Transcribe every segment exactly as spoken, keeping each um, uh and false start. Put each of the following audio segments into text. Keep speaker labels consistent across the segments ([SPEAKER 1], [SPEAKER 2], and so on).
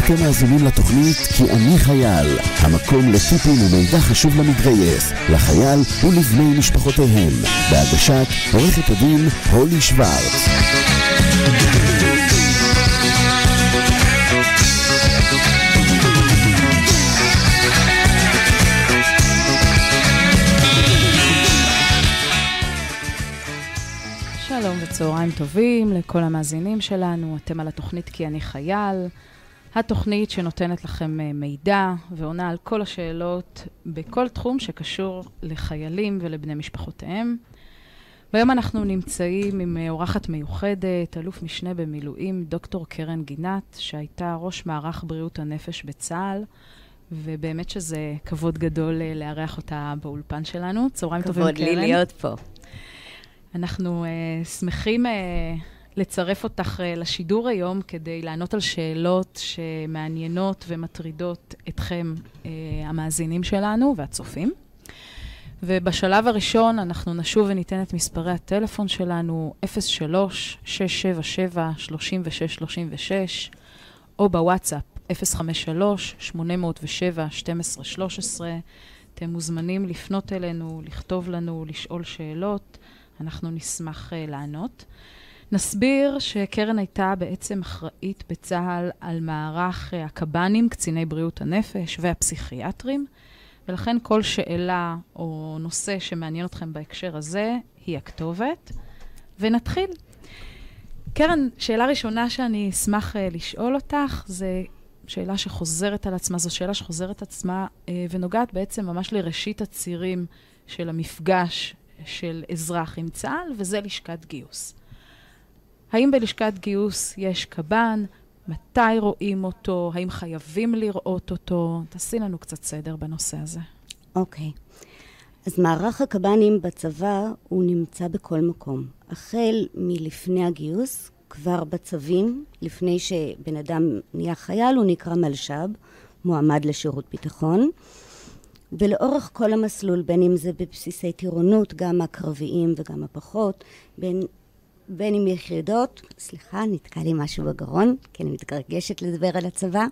[SPEAKER 1] אתם מאזינים לתוכנית כי אני חייל, המקום לטיפים ומידע חשוב למתגייס, לחייל ולבני משפחותיהם, בהגשת עורכת הדין הולי שוורץ.
[SPEAKER 2] שלום וצהריים טובים לכל המאזינים שלנו. אתם על התוכנית כי אני חייל, התוכנית שנותנת לכם מידע ועונה על כל השאלות בכל תחום שקשור לחיילים ולבני משפחותיהם. והיום אנחנו נמצאים עם אורחת מיוחדת, אלוף משנה במילואים, דוקטור קרן גינת, שהייתה ראש מערך בריאות הנפש בצה"ל, ובאמת שזה כבוד גדול לארח אותה באולפן שלנו. צהריים טובים, קרן.
[SPEAKER 3] כבוד לי להיות פה.
[SPEAKER 2] אנחנו uh, שמחים uh, לצרף אותך uh, לשידור היום כדי לענות על שאלות שמעניינות ומטרידות אתכם, uh, המאזינים שלנו והצופים. ובשלב הראשון אנחנו נשוב וניתן את מספרי הטלפון שלנו אפס שלוש שש שבע שבע שלוש שש שלוש שש או בוואטסאפ אפס חמש שלוש שמונה אפס שבע שתים עשרה שלוש עשרה. אתם מוזמנים לפנות אלינו, לכתוב לנו, לשאול שאלות. אנחנו נשמח uh, לענות. נסביר שקרן הייתה בעצם אחראית בצה"ל על מערך uh, הקב"נים, קציני בריאות הנפש והפסיכיאטרים, ולכן כל שאלה או נושא שמעניין אתכם בהקשר הזה היא הכתובת. ונתחיל. קרן, שאלה ראשונה שאני אשמח uh, לשאול אותך, זה שאלה שחוזרת על עצמה, זו שאלה שחוזרת עצמה uh, ונוגעת בעצם ממש לראשית הצירים של המפגש של אזרח עם צה"ל, וזה לשכת גיוס. האם בלשכת גיוס יש קב"ן? מתי רואים אותו? האם חייבים לראות אותו? תעשי לנו קצת סדר בנושא הזה.
[SPEAKER 3] אוקיי. אז מערך הקב"נים בצבא הוא נמצא בכל מקום. החל מלפני הגיוס, כבר בצווים, לפני שבן אדם נהיה חייל, הוא נקרא מלש"ב, מועמד לשירות ביטחון. ולאורך כל המסלול, בין אם זה בבסיסי טירונות, גם הקרביים וגם הפחות, בין, בין אם יחידות, סליחה, נתקע לי משהו בגרון, כי אני מתגרגשת לדבר על הצבא.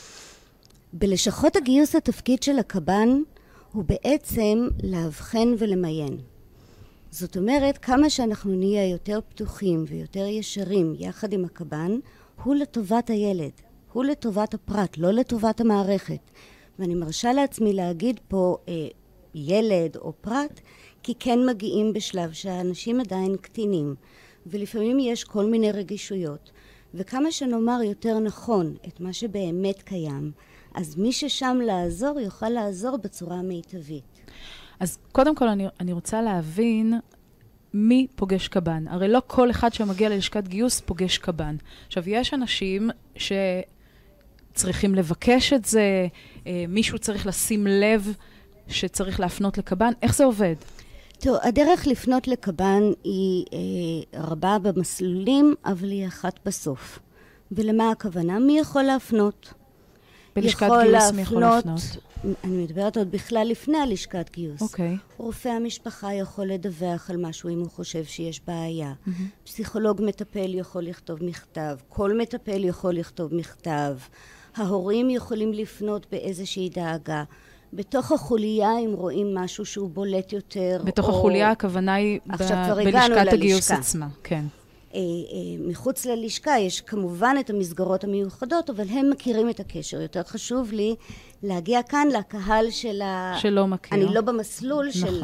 [SPEAKER 3] בלשכות הגיוס התפקיד של הקב"ן הוא בעצם להבחן ולמיין. זאת אומרת, כמה שאנחנו נהיה יותר פתוחים ויותר ישרים יחד עם הקב"ן, הוא לטובת הילד, הוא לטובת הפרט, לא לטובת המערכת. ואני מרשה לעצמי להגיד פה אה, ילד או פרט, כי כן מגיעים בשלב שהאנשים עדיין קטינים, ולפעמים יש כל מיני רגישויות. וכמה שנאמר יותר נכון את מה שבאמת קיים, אז מי ששם לעזור יוכל לעזור בצורה מיטבית.
[SPEAKER 2] אז קודם כל אני, אני רוצה להבין מי פוגש קב"ן. הרי לא כל אחד שמגיע ללשכת גיוס פוגש קב"ן. עכשיו, יש אנשים ש... צריכים לבקש את זה, מישהו צריך לשים לב שצריך להפנות לקב"ן. איך זה עובד?
[SPEAKER 3] טוב, הדרך לפנות לקב"ן היא אה, רבה במסלולים, אבל היא אחת בסוף. ולמה הכוונה? מי יכול להפנות?
[SPEAKER 2] בלשכת גיוס להפנות, מי יכול להפנות?
[SPEAKER 3] אני מדברת עוד בכלל לפני הלשכת גיוס.
[SPEAKER 2] אוקיי.
[SPEAKER 3] רופא המשפחה יכול לדווח על משהו אם הוא חושב שיש בעיה. Mm-hmm. פסיכולוג מטפל יכול לכתוב מכתב. כל מטפל יכול לכתוב מכתב. ההורים יכולים לפנות באיזושהי דאגה. בתוך החוליה, אם רואים משהו שהוא בולט יותר...
[SPEAKER 2] בתוך
[SPEAKER 3] או...
[SPEAKER 2] החוליה, הכוונה היא ב... בלשכת הגיוס עצמה. כן.
[SPEAKER 3] אה, אה, מחוץ ללשכה יש כמובן את המסגרות המיוחדות, אבל הם מכירים את הקשר. יותר חשוב לי להגיע כאן לקהל של ה...
[SPEAKER 2] שלא מכיר.
[SPEAKER 3] אני לא במסלול
[SPEAKER 2] נכון.
[SPEAKER 3] של...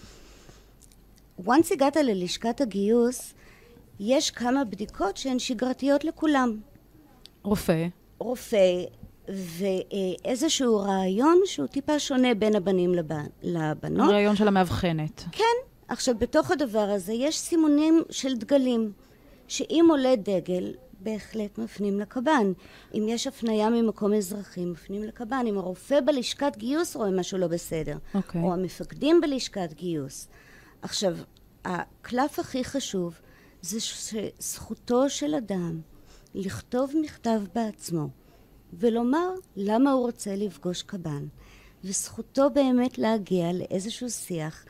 [SPEAKER 3] once הגעת ללשכת הגיוס, יש כמה בדיקות שהן שגרתיות לכולם.
[SPEAKER 2] רופא.
[SPEAKER 3] רופא, ואיזשהו רעיון שהוא טיפה שונה בין הבנים לבנות.
[SPEAKER 2] הרעיון של המאבחנת.
[SPEAKER 3] כן. עכשיו, בתוך הדבר הזה יש סימונים של דגלים, שאם עולה דגל, בהחלט מפנים לקב"ן. אם יש הפניה ממקום אזרחי, מפנים לקב"ן. אם הרופא בלשכת גיוס רואה משהו לא בסדר,
[SPEAKER 2] okay.
[SPEAKER 3] או המפקדים בלשכת גיוס. עכשיו, הקלף הכי חשוב זה שזכותו של אדם לכתוב מכתב בעצמו, ולומר למה הוא רוצה לפגוש קב"ן. וזכותו באמת להגיע לאיזשהו שיח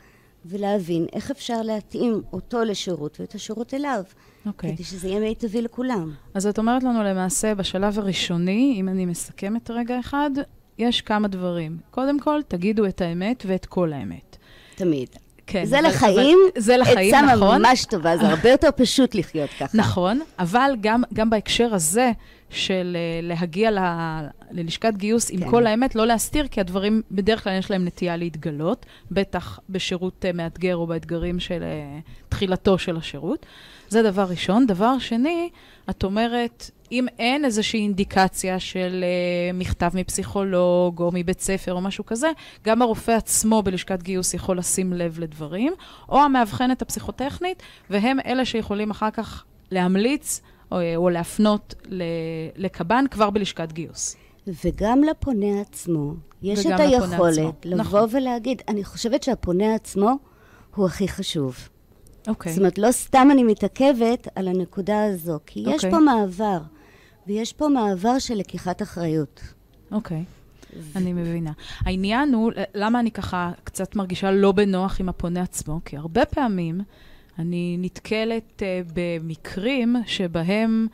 [SPEAKER 3] ולהבין איך אפשר להתאים אותו לשירות ואת השירות אליו.
[SPEAKER 2] אוקיי.
[SPEAKER 3] כדי שזה יהיה מיטבי לכולם.
[SPEAKER 2] אז את אומרת לנו למעשה, בשלב הראשוני, אם אני מסכמת רגע אחד, יש כמה דברים. קודם כל, תגידו את האמת ואת כל האמת.
[SPEAKER 3] תמיד.
[SPEAKER 2] כן,
[SPEAKER 3] זה
[SPEAKER 2] אבל,
[SPEAKER 3] לחיים,
[SPEAKER 2] אבל, זה לחיים,
[SPEAKER 3] עצה
[SPEAKER 2] נכון?
[SPEAKER 3] ממש טובה, זה הרבה יותר פשוט לחיות ככה.
[SPEAKER 2] נכון, אבל גם, גם בהקשר הזה של להגיע ל, ללשכת גיוס עם
[SPEAKER 3] כן.
[SPEAKER 2] כל האמת, לא להסתיר, כי הדברים בדרך כלל יש להם נטייה להתגלות, בטח בשירות מאתגר או באתגרים של תחילתו של השירות. זה דבר ראשון. דבר שני, את אומרת, אם אין איזושהי אינדיקציה של uh, מכתב מפסיכולוג או מבית ספר או משהו כזה, גם הרופא עצמו בלשכת גיוס יכול לשים לב לדברים, או המאבחנת הפסיכוטכנית, והם אלה שיכולים אחר כך להמליץ או, או להפנות לקב"ן כבר בלשכת גיוס.
[SPEAKER 3] וגם לפונה עצמו, יש את היכולת לבוא נכון. ולהגיד, אני חושבת שהפונה עצמו הוא הכי חשוב.
[SPEAKER 2] אוקיי.
[SPEAKER 3] זאת אומרת, לא סתם אני מתעכבת על הנקודה הזו, כי יש
[SPEAKER 2] אוקיי.
[SPEAKER 3] פה מעבר, ויש פה מעבר של לקיחת אחריות.
[SPEAKER 2] אוקיי, אני מבינה. העניין הוא, למה אני ככה קצת מרגישה לא בנוח עם הפונה עצמו? כי הרבה פעמים אני נתקלת uh, במקרים שבהם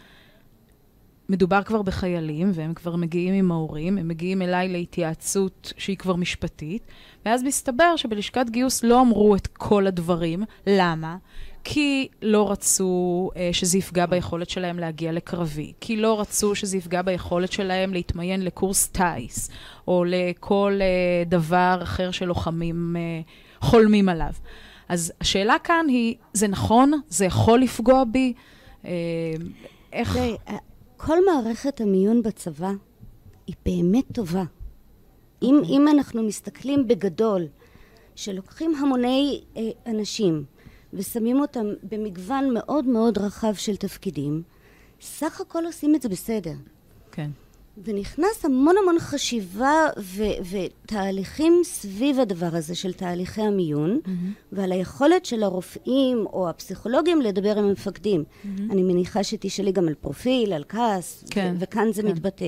[SPEAKER 2] מדובר כבר בחיילים, והם כבר מגיעים עם ההורים, הם מגיעים אליי להתייעצות שהיא כבר משפטית, ואז מסתבר שבלשכת גיוס לא אמרו את כל הדברים. למה? כי לא רצו uh, שזה יפגע ביכולת שלהם להגיע לקרבי, כי לא רצו שזה יפגע ביכולת שלהם להתמיין לקורס טייס, או לכל uh, דבר אחר שלוחמים uh, חולמים עליו. אז השאלה כאן היא, זה נכון? זה יכול לפגוע בי? Uh, איך...
[SPEAKER 3] זה, כל מערכת המיון בצבא היא באמת טובה. Okay. אם, אם אנחנו מסתכלים בגדול, שלוקחים המוני אה, אנשים ושמים אותם במגוון מאוד מאוד רחב של תפקידים, סך הכל עושים את זה בסדר.
[SPEAKER 2] כן.
[SPEAKER 3] ונכנס המון המון חשיבה ו- ותהליכים סביב הדבר הזה של תהליכי המיון, mm-hmm. ועל היכולת של הרופאים או הפסיכולוגים לדבר עם המפקדים. Mm-hmm. אני מניחה שתשאלי גם על פרופיל, על כעס, כן, ו- וכאן זה כן. מתבטא.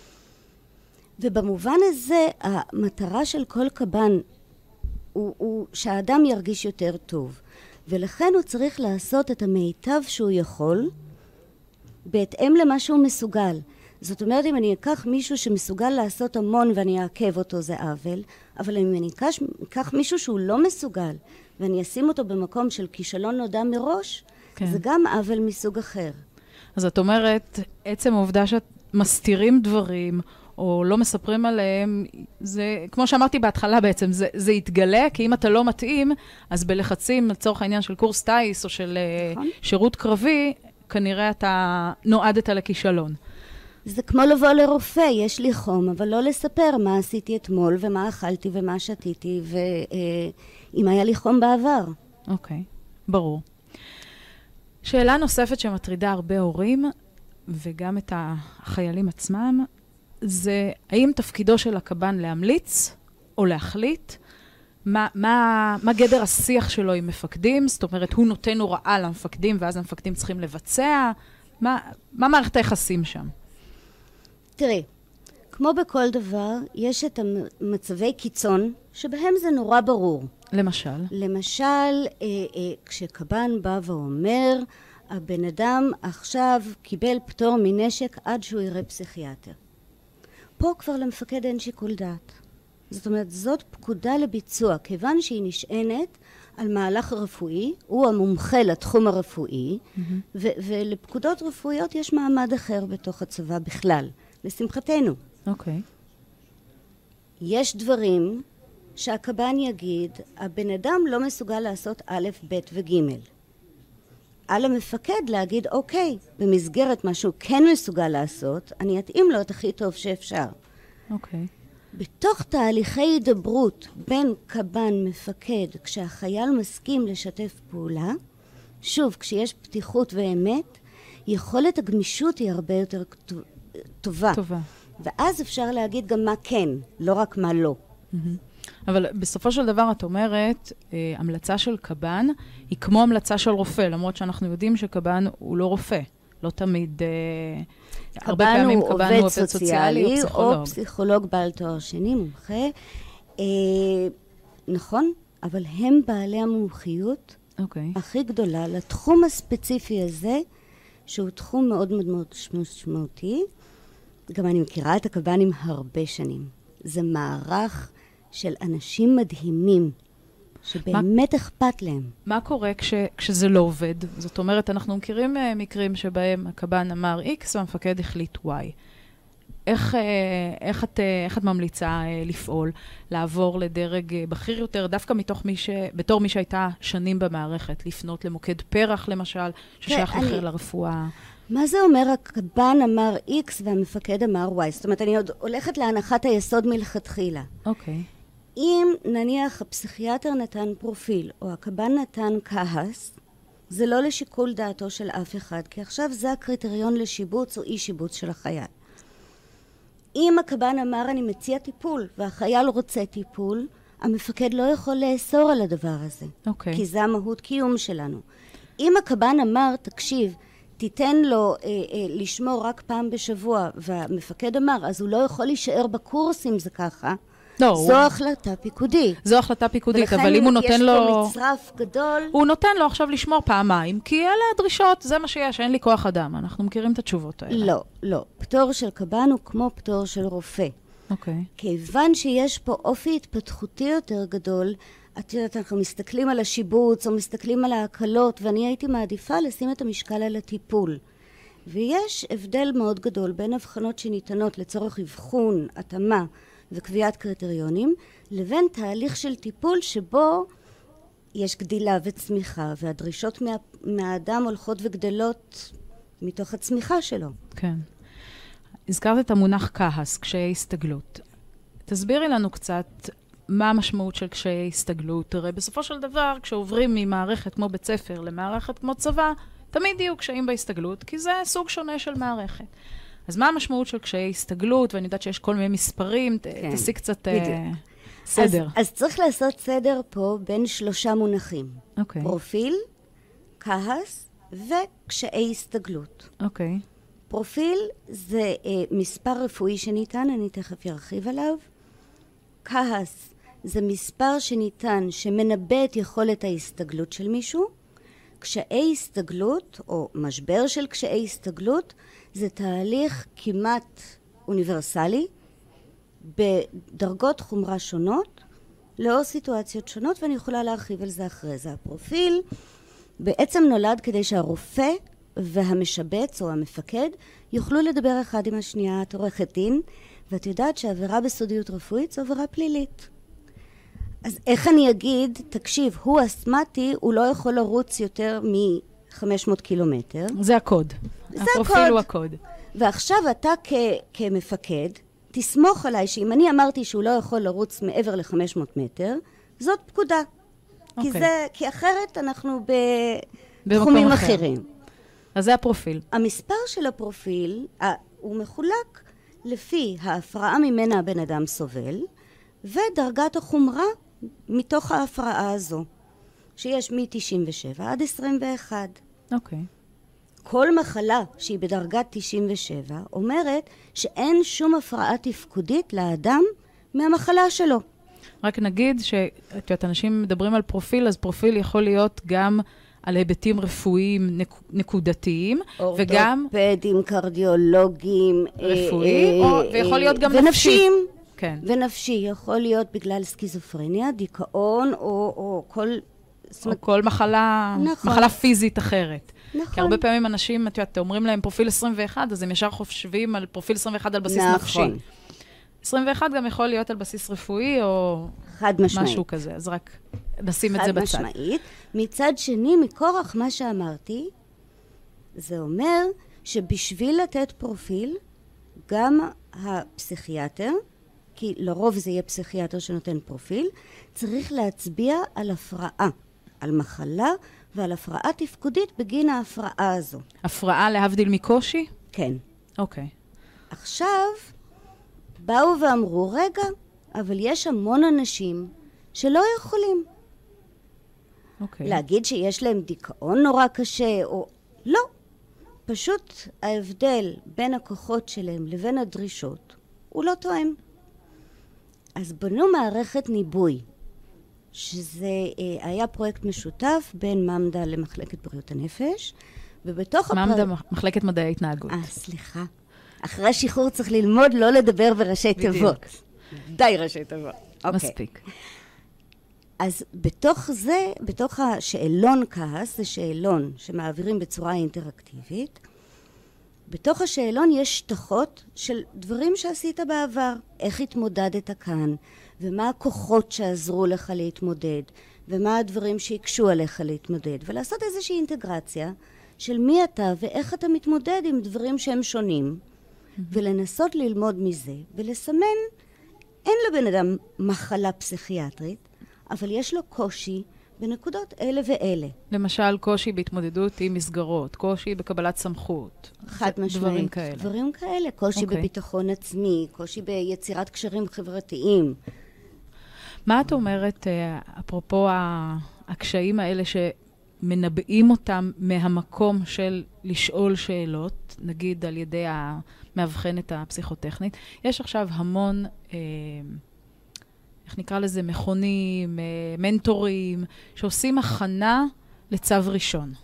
[SPEAKER 3] ובמובן הזה, המטרה של כל קב"ן הוא, הוא שהאדם ירגיש יותר טוב. ולכן הוא צריך לעשות את המיטב שהוא יכול, בהתאם למה שהוא מסוגל. זאת אומרת, אם אני אקח מישהו שמסוגל לעשות המון ואני אעכב אותו, זה עוול, אבל אם אני אקח, אקח מישהו שהוא לא מסוגל, ואני אשים אותו במקום של כישלון נודע מראש, כן. זה גם עוול מסוג אחר.
[SPEAKER 2] אז את אומרת, עצם העובדה שאת מסתירים דברים, או לא מספרים עליהם, זה, כמו שאמרתי בהתחלה בעצם, זה, זה יתגלה, כי אם אתה לא מתאים, אז בלחצים, לצורך העניין של קורס טייס, או של נכון. שירות קרבי, כנראה אתה נועדת לכישלון.
[SPEAKER 3] זה כמו לבוא לרופא, יש לי חום, אבל לא לספר מה עשיתי אתמול, ומה אכלתי ומה שתיתי, ואם היה לי חום בעבר.
[SPEAKER 2] אוקיי, ברור. שאלה נוספת שמטרידה הרבה הורים, וגם את החיילים עצמם, זה האם תפקידו של הקב"ן להמליץ או להחליט? מה, מה, מה גדר השיח שלו עם מפקדים? זאת אומרת, הוא נותן הוראה למפקדים, ואז המפקדים צריכים לבצע? מה, מה מערכת היחסים שם?
[SPEAKER 3] תראי, כמו בכל דבר, יש את המצבי קיצון, שבהם זה נורא ברור.
[SPEAKER 2] למשל?
[SPEAKER 3] למשל, אה, אה, כשקב"ן בא ואומר, הבן אדם עכשיו קיבל פטור מנשק עד שהוא יראה פסיכיאטר. פה כבר למפקד אין שיקול דעת. זאת אומרת, זאת פקודה לביצוע, כיוון שהיא נשענת על מהלך רפואי, הוא המומחה לתחום הרפואי, mm-hmm. ו- ולפקודות רפואיות יש מעמד אחר בתוך הצבא בכלל, לשמחתנו.
[SPEAKER 2] אוקיי. Okay.
[SPEAKER 3] יש דברים שהקב"ן יגיד, הבן אדם לא מסוגל לעשות א', ב' וג'. על המפקד להגיד, אוקיי, במסגרת מה שהוא כן מסוגל לעשות, אני אתאים לו את הכי טוב שאפשר.
[SPEAKER 2] אוקיי.
[SPEAKER 3] בתוך תהליכי הידברות בין קב"ן מפקד, כשהחייל מסכים לשתף פעולה, שוב, כשיש פתיחות ואמת, יכולת הגמישות היא הרבה יותר טובה.
[SPEAKER 2] טובה.
[SPEAKER 3] ואז אפשר להגיד גם מה כן, לא רק מה לא.
[SPEAKER 2] Mm-hmm. אבל בסופו של דבר את אומרת, אה, המלצה של קב"ן היא כמו המלצה של רופא, למרות שאנחנו יודעים שקב"ן הוא לא רופא. לא תמיד, אה, הרבה פעמים קב"ן הוא עובד סוציאלי או פסיכולוג.
[SPEAKER 3] או פסיכולוג בעל תואר שני, מומחה. אה, נכון, אבל הם בעלי המומחיות
[SPEAKER 2] אוקיי.
[SPEAKER 3] הכי גדולה לתחום הספציפי הזה, שהוא תחום מאוד מאוד מאוד משמעותי. גם אני מכירה את הקב"נים הרבה שנים. זה מערך של אנשים מדהימים, שבאמת אכפת להם.
[SPEAKER 2] מה קורה כש, כשזה לא עובד? זאת אומרת, אנחנו מכירים uh, מקרים שבהם הקב"ן אמר X והמפקד החליט Y. איך, uh, איך, את, uh, איך את ממליצה uh, לפעול, לעבור לדרג uh, בכיר יותר, דווקא מתוך מי ש... בתור מי שהייתה שנים במערכת, לפנות למוקד פרח למשל, ששייך
[SPEAKER 3] אני...
[SPEAKER 2] אחר לרפואה?
[SPEAKER 3] מה זה אומר הקב"ן אמר X והמפקד אמר Y? זאת אומרת, אני עוד הולכת להנחת היסוד מלכתחילה.
[SPEAKER 2] אוקיי. Okay.
[SPEAKER 3] אם נניח הפסיכיאטר נתן פרופיל, או הקב"ן נתן כעס, זה לא לשיקול דעתו של אף אחד, כי עכשיו זה הקריטריון לשיבוץ או אי שיבוץ של החייל. אם הקב"ן אמר אני מציע טיפול, והחייל רוצה טיפול, המפקד לא יכול לאסור על הדבר הזה.
[SPEAKER 2] אוקיי.
[SPEAKER 3] כי זה המהות קיום שלנו. אם הקב"ן אמר, תקשיב, תיתן לו אה, אה, לשמור רק פעם בשבוע, והמפקד אמר, אז הוא לא יכול להישאר בקורס אם זה ככה,
[SPEAKER 2] לא,
[SPEAKER 3] זו
[SPEAKER 2] הוא...
[SPEAKER 3] החלטה פיקודית.
[SPEAKER 2] זו החלטה פיקודית, אבל אם הוא נותן לו...
[SPEAKER 3] ולכן יש פה מצרף גדול.
[SPEAKER 2] הוא נותן לו עכשיו לשמור פעמיים, כי אלה הדרישות, זה מה שיש, אין לי כוח אדם. אנחנו מכירים את התשובות האלה.
[SPEAKER 3] לא, לא. פטור של קב"ן הוא כמו פטור של רופא.
[SPEAKER 2] אוקיי.
[SPEAKER 3] כיוון שיש פה אופי התפתחותי יותר גדול, את יודעת, אנחנו מסתכלים על השיבוץ, או מסתכלים על ההקלות, ואני הייתי מעדיפה לשים את המשקל על הטיפול. ויש הבדל מאוד גדול בין הבחנות שניתנות לצורך אבחון, התאמה, וקביעת קריטריונים, לבין תהליך של טיפול שבו יש גדילה וצמיחה, והדרישות מה, מהאדם הולכות וגדלות מתוך הצמיחה שלו.
[SPEAKER 2] כן. הזכרת את המונח כעס, קשיי הסתגלות. תסבירי לנו קצת מה המשמעות של קשיי הסתגלות. הרי בסופו של דבר, כשעוברים ממערכת כמו בית ספר למערכת כמו צבא, תמיד יהיו קשיים בהסתגלות, כי זה סוג שונה של מערכת. אז מה המשמעות של קשיי הסתגלות? ואני יודעת שיש כל מיני מספרים, כן, תעשי קצת uh, סדר.
[SPEAKER 3] אז, אז צריך לעשות סדר פה בין שלושה מונחים.
[SPEAKER 2] אוקיי.
[SPEAKER 3] פרופיל, כעס וקשיי הסתגלות.
[SPEAKER 2] אוקיי.
[SPEAKER 3] פרופיל זה uh, מספר רפואי שניתן, אני תכף ארחיב עליו. כעס זה מספר שניתן שמנבא את יכולת ההסתגלות של מישהו. קשיי הסתגלות, או משבר של קשיי הסתגלות, זה תהליך כמעט אוניברסלי, בדרגות חומרה שונות, לאור סיטואציות שונות, ואני יכולה להרחיב על זה אחרי זה. הפרופיל בעצם נולד כדי שהרופא והמשבץ או המפקד יוכלו לדבר אחד עם השנייה. את עורכת דין, ואת יודעת שעבירה בסודיות רפואית זו עבירה פלילית. אז איך אני אגיד, תקשיב, הוא אסמטי, הוא לא יכול לרוץ יותר מ-חמש מאות קילומטר.
[SPEAKER 2] זה הקוד.
[SPEAKER 3] זה
[SPEAKER 2] הפרופיל
[SPEAKER 3] הקוד.
[SPEAKER 2] הוא הקוד.
[SPEAKER 3] ועכשיו אתה כ- כמפקד, תסמוך עליי שאם אני אמרתי שהוא לא יכול לרוץ מעבר ל-חמש מאות מטר, זאת פקודה.
[SPEAKER 2] אוקיי.
[SPEAKER 3] כי, זה, כי אחרת אנחנו
[SPEAKER 2] במקום
[SPEAKER 3] בתחומים
[SPEAKER 2] אחר.
[SPEAKER 3] אחרים.
[SPEAKER 2] אז זה הפרופיל.
[SPEAKER 3] המספר של הפרופיל, הוא מחולק לפי ההפרעה ממנה הבן אדם סובל, ודרגת החומרה מתוך ההפרעה הזו, שיש מ-תשעים ושבע עד עשרים ואחת.
[SPEAKER 2] אוקיי.
[SPEAKER 3] כל מחלה שהיא בדרגת תשעים ושבע אומרת שאין שום הפרעה תפקודית לאדם מהמחלה שלו.
[SPEAKER 2] רק נגיד שאת יודעת, אנשים מדברים על פרופיל, אז פרופיל יכול להיות גם על היבטים רפואיים נק, נקודתיים, וגם...
[SPEAKER 3] אורתופדים, קרדיולוגים,
[SPEAKER 2] רפואי, או, ויכול להיות גם נפשי.
[SPEAKER 3] ונפשיים.
[SPEAKER 2] כן.
[SPEAKER 3] ונפשי יכול להיות בגלל סקיזופרניה, דיכאון, או, או כל...
[SPEAKER 2] או כל מחלה,
[SPEAKER 3] נכון.
[SPEAKER 2] מחלה פיזית אחרת.
[SPEAKER 3] נכון.
[SPEAKER 2] כי הרבה פעמים אנשים, את יודעת, אומרים להם פרופיל עשרים ואחת, אז הם ישר חושבים על פרופיל עשרים ואחת על בסיס
[SPEAKER 3] נכון.
[SPEAKER 2] נפשי. עשרים ואחת גם יכול להיות על בסיס רפואי, או
[SPEAKER 3] חד משמעית.
[SPEAKER 2] משהו כזה. אז רק נשים את זה בצד.
[SPEAKER 3] חד משמעית. מצד שני, מכורח מה שאמרתי, זה אומר שבשביל לתת פרופיל, גם הפסיכיאטר, כי לרוב זה יהיה פסיכיאטר שנותן פרופיל, צריך להצביע על הפרעה, על מחלה ועל הפרעה תפקודית בגין ההפרעה הזו.
[SPEAKER 2] הפרעה להבדיל מקושי?
[SPEAKER 3] כן.
[SPEAKER 2] אוקיי.
[SPEAKER 3] עכשיו, באו ואמרו, רגע, אבל יש המון אנשים שלא יכולים.
[SPEAKER 2] אוקיי.
[SPEAKER 3] להגיד שיש להם דיכאון נורא קשה, או... לא. פשוט ההבדל בין הכוחות שלהם לבין הדרישות הוא לא תואם. אז בנו מערכת ניבוי. שזה היה פרויקט משותף בין ממדה למחלקת בריאות הנפש, ובתוך
[SPEAKER 2] ממדה, הפר... מחלקת מדעי התנהגות.
[SPEAKER 3] אה, סליחה. אחרי השחרור צריך ללמוד לא לדבר בראשי תיבות. די ראשי תיבות.
[SPEAKER 2] מספיק.
[SPEAKER 3] אז בתוך זה, בתוך השאלון כעס, זה שאלון שמעבירים בצורה אינטראקטיבית, בתוך השאלון יש שטחות של דברים שעשית בעבר, איך התמודדת כאן, ומה הכוחות שעזרו לך להתמודד, ומה הדברים שהקשו עליך להתמודד, ולעשות איזושהי אינטגרציה של מי אתה ואיך אתה מתמודד עם דברים שהם שונים, mm-hmm. ולנסות ללמוד מזה, ולסמן, אין לבן אדם מחלה פסיכיאטרית, אבל יש לו קושי בנקודות אלה ואלה.
[SPEAKER 2] למשל, קושי בהתמודדות עם מסגרות, קושי בקבלת סמכות.
[SPEAKER 3] חד משמעית.
[SPEAKER 2] דברים כאלה.
[SPEAKER 3] דברים כאלה. קושי okay. בביטחון עצמי, קושי ביצירת קשרים חברתיים.
[SPEAKER 2] מה את אומרת, אפרופו הקשיים האלה שמנבאים אותם מהמקום של לשאול שאלות, נגיד על ידי המאבחנת הפסיכוטכנית? יש עכשיו המון... אה, איך נקרא לזה, מכונים, מנטורים, שעושים הכנה לצו ראשון.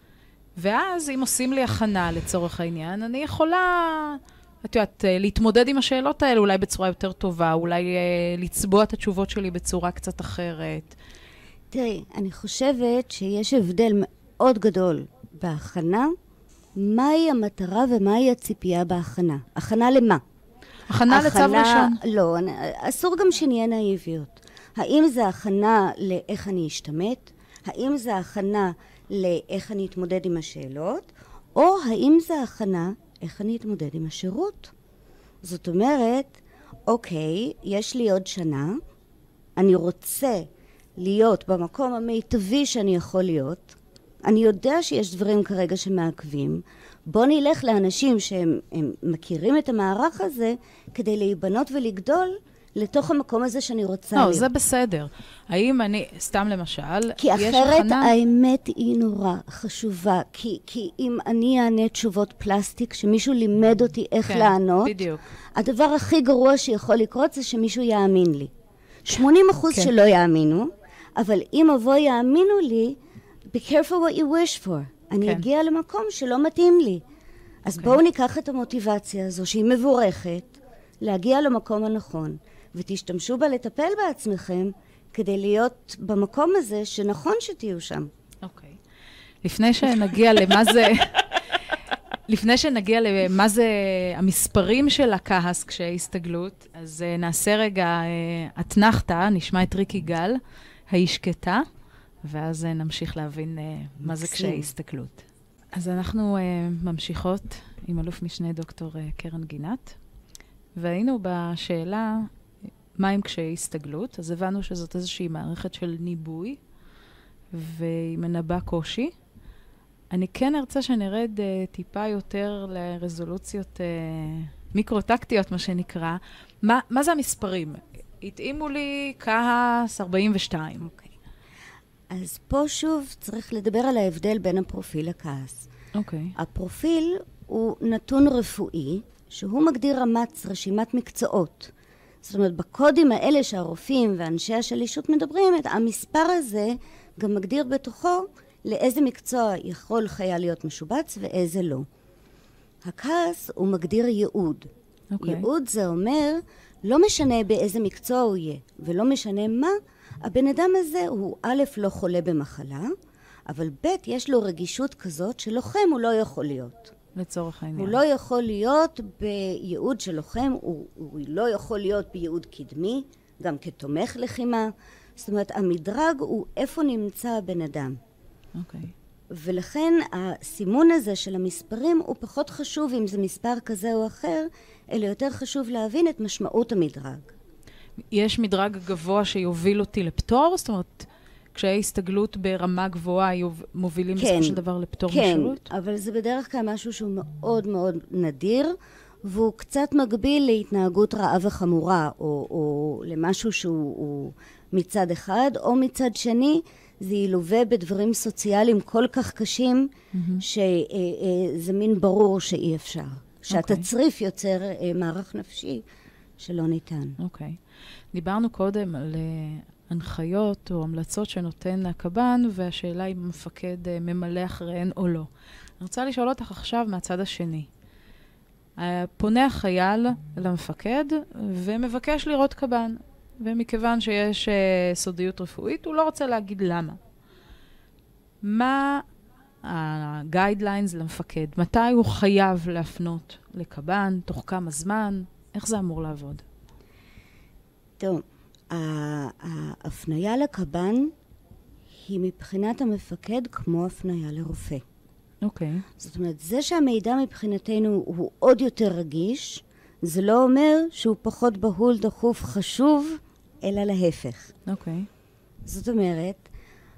[SPEAKER 2] ואז אם עושים לי הכנה לצורך העניין, אני יכולה, את יודעת, להתמודד עם השאלות האלה אולי בצורה יותר טובה, אולי לצבוע את התשובות שלי בצורה קצת אחרת.
[SPEAKER 3] תראי, אני חושבת שיש הבדל מאוד גדול בהכנה, מהי המטרה ומהי הציפייה בהכנה. הכנה למה?
[SPEAKER 2] הכנה לצו ראשון.
[SPEAKER 3] לא, אסור גם שנהיה נאיביות. האם זה הכנה לאיך אני אשתמט? האם זה הכנה לאיך אני אתמודד עם השאלות? או האם זה הכנה איך אני אתמודד עם השירות? זאת אומרת, אוקיי, יש לי עוד שנה, אני רוצה להיות במקום המיטבי שאני יכול להיות, אני יודע שיש דברים כרגע שמעכבים, בוא נלך לאנשים שהם מכירים את המערך הזה, כדי להיבנות ולגדול לתוך המקום הזה שאני רוצה
[SPEAKER 2] לא,
[SPEAKER 3] להיות.
[SPEAKER 2] זה בסדר. האם אני, סתם למשל,
[SPEAKER 3] כי אחרת הכנה... האמת היא נורא חשובה, כי, כי אם אני אענה תשובות פלסטיק, שמישהו לימד אותי איך כן, לענות,
[SPEAKER 2] בדיוק.
[SPEAKER 3] הדבר הכי גרוע שיכול לקרות זה שמישהו יאמין לי. שמונים אחוז כן. שלא יאמינו, אבל אם אבוא יאמינו לי, be careful what you wish for. אני כן. אגיע למקום שלא מתאים לי. אז okay. בואו ניקח את המוטיבציה הזו, שהיא מבורכת, להגיע למקום הנכון, ותשתמשו בה לטפל בעצמכם, כדי להיות במקום הזה שנכון שתהיו שם.
[SPEAKER 2] אוקיי. Okay. לפני שנגיע למה זה... לפני שנגיע למה זה המספרים של הכעס כשהיא הסתגלות, אז uh, נעשה רגע uh, אתנחתה, נשמע את ריקי גל, הישקטה, ואז uh, נמשיך להבין uh, מה זה כשהיא הסתגלות. אז אנחנו uh, ממשיכות עם אלוף משנה דוקטור uh, קרן גינת, והיינו בשאלה מה עם כשהיא הסתגלות, אז הבנו שזאת איזושהי מערכת של ניבוי, והיא מנבא קושי. אני כן ארצה שנרד uh, טיפה יותר לרזולוציות uh, מיקרו-טקטיות, מה שנקרא. מה, מה זה המספרים? התאימו לי כעס ארבעים ושתיים.
[SPEAKER 3] אוקיי. אז פה שוב צריך לדבר על ההבדל בין הפרופיל לכעס.
[SPEAKER 2] אוקיי.
[SPEAKER 3] הפרופיל הוא נתון רפואי, שהוא מגדיר רמת, רשימת מקצועות. זאת אומרת, בקודים האלה שהרופאים ואנשי השלישות מדברים, המספר הזה גם מגדיר בתוכו לאיזה מקצוע יכול חייל להיות משובץ ואיזה לא. הכעס הוא מגדיר ייעוד. Okay. ייעוד זה אומר, לא משנה באיזה מקצוע הוא יהיה, ולא משנה מה, הבן אדם הזה הוא א' לא חולה במחלה, אבל ב' יש לו רגישות כזאת שלוחם הוא לא יכול להיות.
[SPEAKER 2] לצורך העניין.
[SPEAKER 3] הוא לא יכול להיות בייעוד של לוחם, הוא, הוא לא יכול להיות בייעוד קדמי, גם כתומך לחימה. זאת אומרת, המדרג הוא איפה נמצא הבן אדם.
[SPEAKER 2] אוקיי. Okay.
[SPEAKER 3] ולכן הסימון הזה של המספרים הוא פחות חשוב אם זה מספר כזה או אחר, אלא יותר חשוב להבין את משמעות המדרג.
[SPEAKER 2] יש מדרג גבוה שיוביל אותי לפטור? זאת אומרת, כשהיא הסתגלות ברמה גבוהה, מובילים כן, בסופו של דבר לפטור
[SPEAKER 3] כן,
[SPEAKER 2] משירות?
[SPEAKER 3] כן, אבל זה בדרך כלל משהו שהוא מאוד מאוד נדיר, והוא קצת מגביל להתנהגות רעה וחמורה, או, או למשהו שהוא מצד אחד, או מצד שני, זה ילווה בדברים סוציאליים כל כך קשים, mm-hmm. שזה מין ברור שאי אפשר. Okay. שהתצריף יוצר מערך נפשי שלא ניתן.
[SPEAKER 2] אוקיי. Okay. דיברנו קודם על, הנחיות או המלצות שנותן הקב"ן, והשאלה אם המפקד ממלא אחריהן או לא. אני רוצה לשאול אותך עכשיו מהצד השני. פונה החייל למפקד ומבקש לראות קב"ן, ומכיוון שיש סודיות רפואית, הוא לא רוצה להגיד למה. מה ה-guidelines למפקד? מתי הוא חייב להפנות לקב"ן? תוך כמה זמן? איך זה אמור לעבוד?
[SPEAKER 3] טוב, ההפניה לקב"ן היא מבחינת המפקד כמו הפניה לרופא.
[SPEAKER 2] אוקיי.
[SPEAKER 3] זאת אומרת, זה שהמידע מבחינתנו הוא עוד יותר רגיש, זה לא אומר שהוא פחות בהול, דחוף, חשוב, אלא להפך.
[SPEAKER 2] אוקיי.
[SPEAKER 3] זאת אומרת,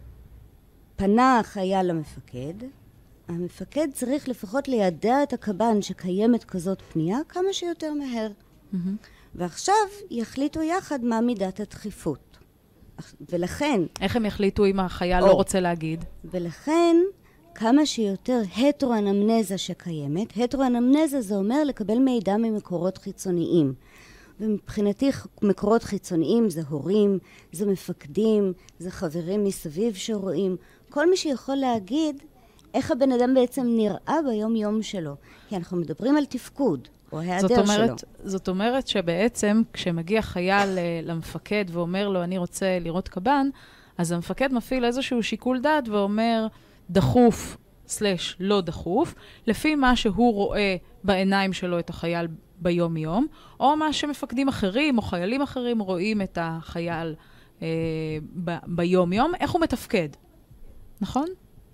[SPEAKER 3] פנה החייל למפקד, המפקד צריך לפחות לידע את הקב"ן שקיימת כזאת פנייה כמה שיותר מהר.
[SPEAKER 2] Mm-hmm.
[SPEAKER 3] ועכשיו יחליטו יחד מה מידת הדחיפות. ולכן...
[SPEAKER 2] איך הם יחליטו אם החייל או, לא רוצה להגיד?
[SPEAKER 3] ולכן, כמה שיותר הטרואנמנזה שקיימת, הטרואנמנזה זה אומר לקבל מידע ממקורות חיצוניים. ומבחינתי מקורות חיצוניים זה הורים, זה מפקדים, זה חברים מסביב שרואים. כל מי שיכול להגיד איך הבן אדם בעצם נראה ביום יום שלו. כי אנחנו מדברים על תפקוד.
[SPEAKER 2] זאת אומרת, זאת אומרת שבעצם כשמגיע חייל למפקד ואומר לו אני רוצה לראות קב"ן, אז המפקד מפעיל איזשהו שיקול דעת ואומר דחוף סלש לא דחוף, לפי מה שהוא רואה בעיניים שלו את החייל ביום יום, או מה שמפקדים אחרים או חיילים אחרים רואים את החייל אה, ב- ביום יום, איך הוא מתפקד? נכון?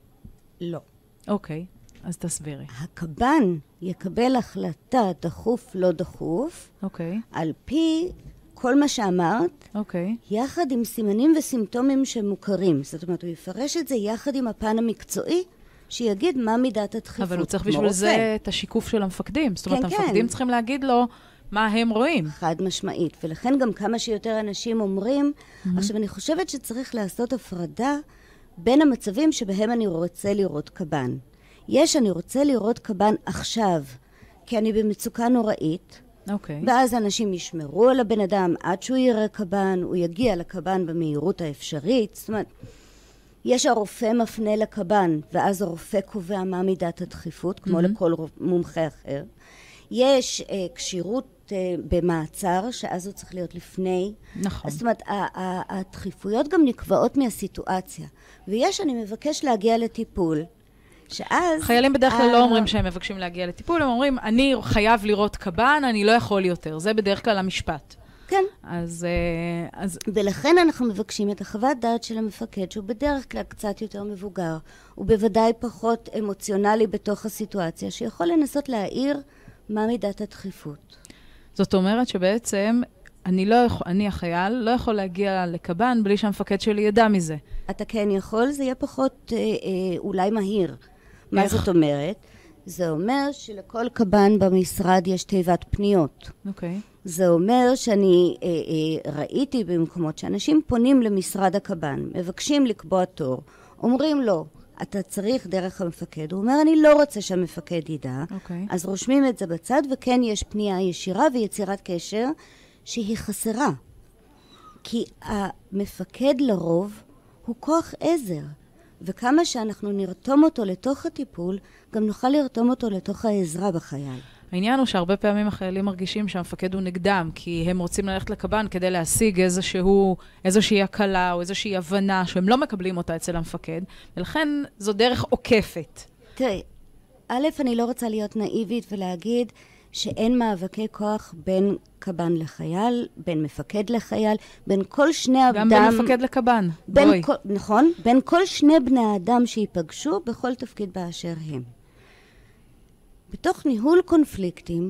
[SPEAKER 3] לא.
[SPEAKER 2] אוקיי. אז תסבירי.
[SPEAKER 3] הקב"ן יקבל החלטה דחוף, לא דחוף,
[SPEAKER 2] אוקיי.
[SPEAKER 3] על פי כל מה שאמרת,
[SPEAKER 2] אוקיי.
[SPEAKER 3] יחד עם סימנים וסימפטומים שמוכרים. זאת אומרת, הוא יפרש את זה יחד עם הפן המקצועי, שיגיד מה מידת הדחיפות.
[SPEAKER 2] אבל הוא צריך בשביל זה את השיקוף של המפקדים. זאת אומרת,
[SPEAKER 3] כן,
[SPEAKER 2] המפקדים
[SPEAKER 3] כן.
[SPEAKER 2] צריכים להגיד לו מה הם רואים.
[SPEAKER 3] חד משמעית. ולכן גם כמה שיותר אנשים אומרים, mm-hmm. עכשיו אני חושבת שצריך לעשות הפרדה בין המצבים שבהם אני רוצה לראות קב"ן. יש, אני רוצה לראות קב"ן עכשיו, כי אני במצוקה נוראית,
[SPEAKER 2] אוקיי.
[SPEAKER 3] ואז אנשים ישמרו על הבן אדם עד שהוא יראה קב"ן, הוא יגיע לקב"ן במהירות האפשרית. זאת אומרת, יש הרופא מפנה לקב"ן, ואז הרופא קובע מה מידת הדחיפות, כמו mm-hmm. לכל מומחה אחר. יש אה, קשירות אה, במעצר, שאז הוא צריך להיות לפני.
[SPEAKER 2] נכון.
[SPEAKER 3] זאת אומרת, הדחיפויות גם נקבעות מהסיטואציה. ויש, אני מבקש להגיע לטיפול, שאז...
[SPEAKER 2] חיילים בדרך כלל לא אומרים שהם מבקשים להגיע לטיפול, הם אומרים, אני חייב לראות קב"ן, אני לא יכול יותר. זה בדרך כלל המשפט.
[SPEAKER 3] כן.
[SPEAKER 2] אז, אז...
[SPEAKER 3] ולכן אנחנו מבקשים את החוות דעת של המפקד, שהוא בדרך כלל קצת יותר מבוגר, הוא בוודאי פחות אמוציונלי בתוך הסיטואציה, שיכול לנסות להעיר מה מידת הדחיפות. זאת
[SPEAKER 2] אומרת שבעצם אני, לא יכול, אני החייל לא יכול להגיע לקב"ן בלי שהמפקד שלי ידע מזה.
[SPEAKER 3] אתה כן יכול, זה יהיה פחות אה, אה, אולי מהיר. מה איך? זאת אומרת? זה אומר שלכל קב"ן במשרד יש תיבת פניות.
[SPEAKER 2] אוקיי.
[SPEAKER 3] זה אומר שאני אה, אה, ראיתי במקומות שאנשים פונים למשרד הקב"ן, מבקשים לקבוע תור, אומרים לו, אתה צריך דרך המפקד. הוא אומר, אני לא רוצה שהמפקד ידע.
[SPEAKER 2] אוקיי.
[SPEAKER 3] אז רושמים את זה בצד, וכן יש פנייה ישירה ויצירת קשר שהיא חסרה. כי המפקד לרוב הוא כוח עזר. וכמה שאנחנו נרתום אותו לתוך הטיפול, גם נוכל לרתום אותו לתוך העזרה בחייל.
[SPEAKER 2] העניין הוא שהרבה פעמים החיילים מרגישים שהמפקד הוא נגדם, כי הם רוצים ללכת לקב"ן כדי להשיג איזשהו, איזושהי הקלה או איזושהי הבנה שהם לא מקבלים אותה אצל המפקד, ולכן זו דרך עוקפת.
[SPEAKER 3] תראי, א', אני לא רוצה להיות נאיבית ולהגיד שאין מאבקי כוח בין קב"ן לחייל, בין מפקד לחייל, בין כל שני אדם...
[SPEAKER 2] גם בין מפקד לקב"ן, בואי.
[SPEAKER 3] כל, נכון, בין כל שני בני האדם שיפגשו בכל תפקיד באשר הם. בתוך ניהול קונפליקטים,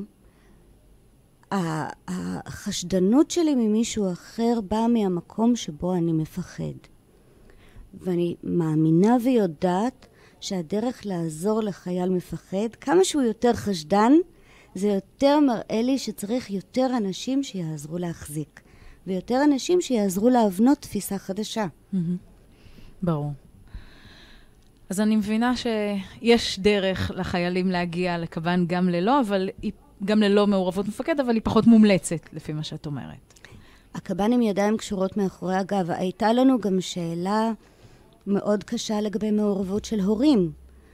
[SPEAKER 3] החשדנות שלי ממישהו אחר באה מהמקום שבו אני מפחד. ואני מאמינה ויודעת שהדרך לעזור לחייל מפחד, כמה שהוא יותר חשדן, זה יותר מראה לי שצריך יותר אנשים שיעזרו להחזיק, ויותר אנשים שיעזרו להבנות תפיסה חדשה.
[SPEAKER 2] ברור. אז אני מבינה שיש דרך לחיילים להגיע לקב"ן גם ללא, אבל היא, גם ללא מעורבות מפקד, אבל היא פחות מומלצת, לפי מה שאת אומרת.
[SPEAKER 3] הקב"ן עם ידיים קשורות מאחורי הגב. הייתה לנו גם שאלה מאוד קשה לגבי מעורבות של הורים.